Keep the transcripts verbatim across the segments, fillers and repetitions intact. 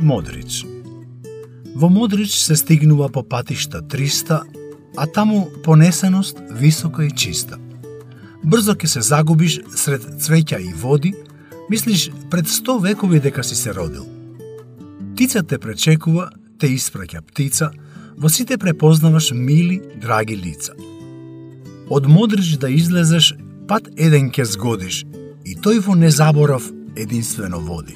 Модрич. Во Модрич се стигнува по патишта триста, а таму понесеност висока и чиста. Брзо ќе се загубиш сред цвеќа и води, мислиш пред сто векови дека си се родил. Птица те пречекува, те испраќа птица, во сите препознаваш мили, драги лица. Од Модрич да излезеш, пат еден ќе згодиш, и тој во незаборав единствено води.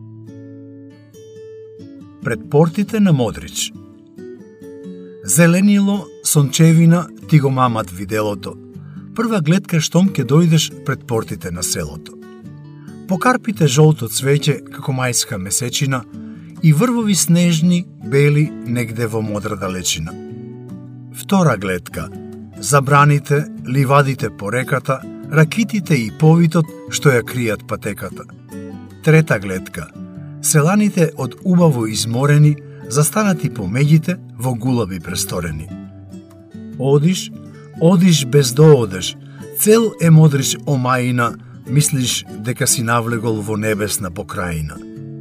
Пред портите на Модрич. Зеленило, сончевина, ти го мамат виделото. Прва гледка штом ќе дојдеш пред портите на селото. Покарпите жолто цвеќе како мајска месечина и врвови снежни, бели, негде во модра далечина. Втора гледка. Забраните, ливадите по реката, ракитите и повитот што ја кријат патеката. Трета гледка. Селаните од убаво изморени, застанати по меѓите во гулаби престорени. Одиш, одиш без да одеш, цел е Модрич омаина, мислиш дека си навлегол во небесна покрајина.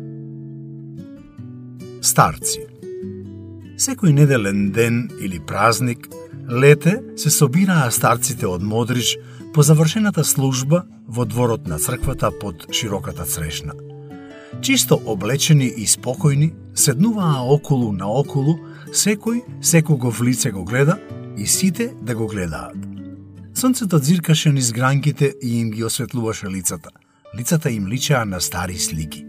Старци. Секој неделен ден или празник, лете се собираа старците од Модрич по завршената служба во дворот на црквата под широката црешна. Чисто облечени и спокојни, седнуваа околу на околу, секој секого в лице го гледа и сите да го гледаат. Сонцето дзиркаше низ гранките и им ги осветлуваше лицата. Лицата им личеа на стари слики.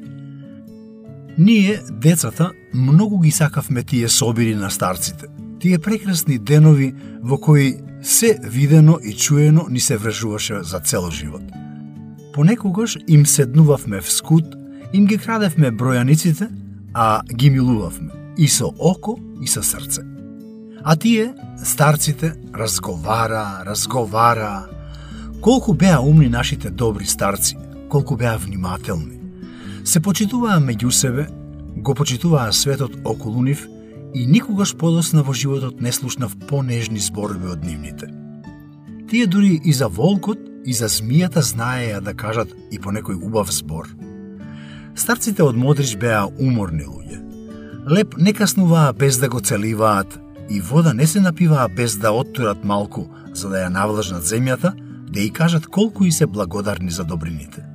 Ние, децата, многу ги сакавме тие собири на старците. Тие прекрасни денови во кои се видено и чуено ни се вржуваше за цел живот. Понекогаш им седнувавме в скут, им ги крадевме бројаниците, а ги милувавме и со око и со срце. А тие, старците, разговара, разговара. Колку беа умни нашите добри старци, колку беа внимателни. Се почитуваа меѓу себе, го почитуваа светот околу нив и никогаш подосна во животот не слушнав понежни зборови од нивните. Тие дури и за волкот, и за змијата знаеја да кажат и по некој убав збор. Старците од Модрич беа уморни луѓе. Леп не каснуваа без да го целиваат и вода не се напиваа без да оттурат малку за да ја навлажнат земјата, да и кажат колку и се благодарни за добрините.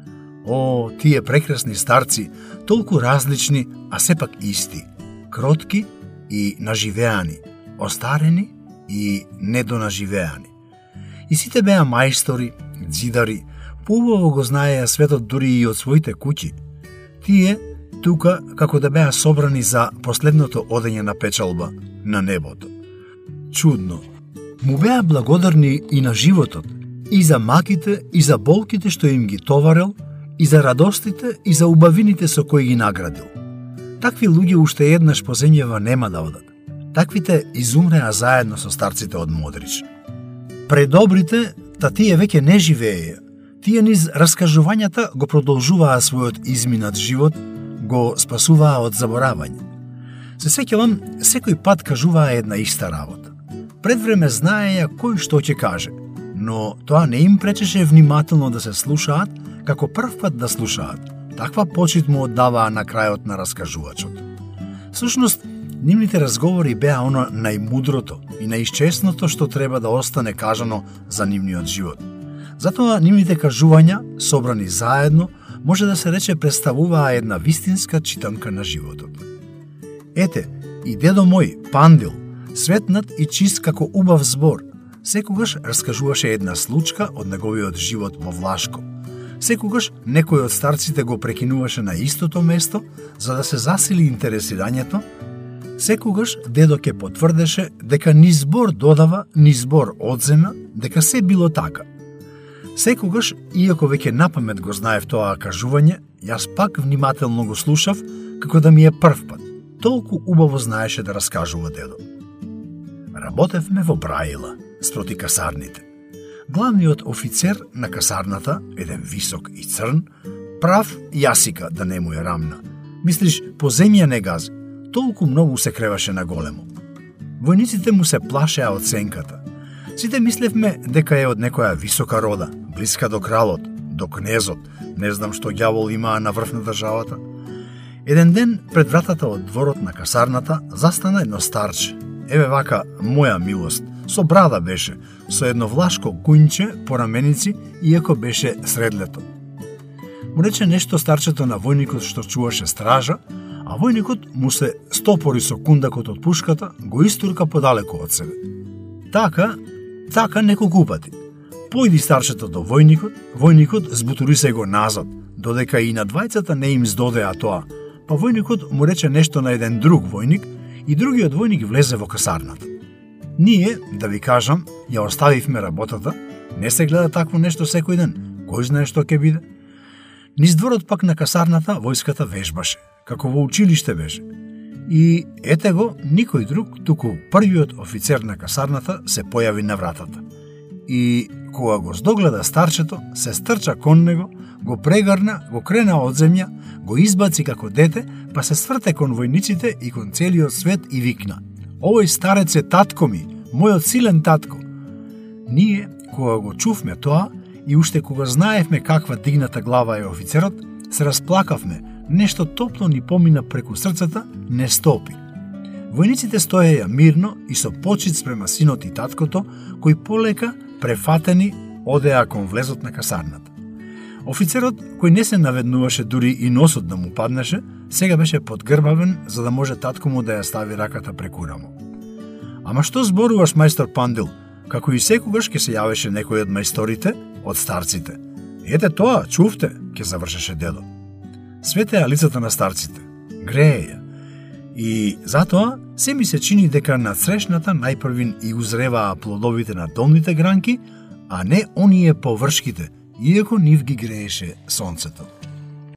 О, тие прекрасни старци, толку различни, а сепак исти, кротки и наживеани, остарени и недонаживеани. И сите беа мајстори, дзидари, поубаво го знаеја светот дури и од своите куќи. Тие, тука, како да беа собрани за последното одење на печалба на небото. Чудно. Му беа благодарни и на животот, и за маките, и за болките што им ги товарел, и за радостите, и за убавините со кои ги наградил. Такви луѓе уште еднаш по земјава нема да одат. Таквите изумреа заедно со старците од Модрич. Предобрите, та тие веќе не живееја. Тие низ раскажувањата го продолжуваа својот изминат живот, го спасуваа од заборавање. Се сеќавам, секој пат кажуваа една иста работа. Пред време знаеја кој што ќе каже, но тоа не им пречеше внимателно да се слушаат, како прв пат да слушаат. Таква почит му оддаваа на крајот на раскажувачот. Всушност, нивните разговори беа оно најмудрото и најчесното што треба да остане кажано за нивниот живот. Затоа нивните кажувања, собрани заедно, може да се рече представуваа една вистинска читанка на животот. Ете, и дедо мој, Пандил, светнат и чист како убав збор, секогаш раскажуваше една случка од неговиот живот во Влашко. Секогаш некој од старците го прекинуваше на истото место за да се засили интересирањето. Секогаш дедо ќе потврдеше дека ни збор додава, ни збор одзема, дека се било така. Секогаш, иако веќе напамет го знаев тоа кажување, јас пак внимателно го слушав, како да ми е прв пат. Толку убаво знаеше да раскажува дедо. Работевме во Браила, спроти касарните. Главниот офицер на касарната, еден висок и црн, прав јасика да не му е рамна. Мислиш, по земја не гази, толку многу се креваше на големо. Војниците му се плашеа од сенката. Сите мислевме дека е од некоја висока рода, блиска до кралот, до кнезот, не знам што ѓавол имаа на врв на државата. Еден ден пред вратата од дворот на касарната застана едно старче. Еве вака моја милост, со брада беше, со едно влашко куњче по раменици, иако беше сред лето. Му рече нешто старчето на војникот што чуваше стража, а војникот му се стопори со кундакот од пушката, го истурка подалеку од себе. Така, така неколку пати. Појди старчето до војникот, војникот збутури се го назад, додека и на двајцата не им здодеа тоа, па војникот му рече нешто на еден друг војник и другиот војник влезе во касарната. Ние, да ви кажам, ја оставивме работата, не се гледа такво нешто секој ден, кој знае што ќе биде. Низ дворот пак на касарната војската вежбаше, како во училиште беше. И ете го, никој друг, туку првиот офицер на касарната се појави на вратата. И кога го здогледа старчето, се стрча кон него, го прегрна, го крена од земја, го избаци како дете, па се сврте кон војниците и кон целиот свет и викна: "Овој старец е татко ми, мојот силен татко." Ние, кога го чувме тоа, и уште кога знаевме каква дигната глава е офицерот, се расплакавме, нешто топло ни помина преку срцата, не стопи. Војниците стоеја мирно и со почит спрема синот и таткото, кои полека, префатени, одеа кон влезот на касарната. Офицерот, кој не се наведнуваше дури и носот да му паднеше, сега беше подгрбавен за да може татко му да ја стави раката преку рамо. Ама што зборуваш, мајстор Пандил? Како и секогаш ќе се јавеше некој од мајсторите, од старците. Ете тоа, чувте, ќе завршеше дедо. Светеа лицата на старците, грееја. И затоа се ми се чини дека на срешната најпрвин и узреваа плодовите на долните гранки, а не оние површките, иако нив ги грееше сонцето.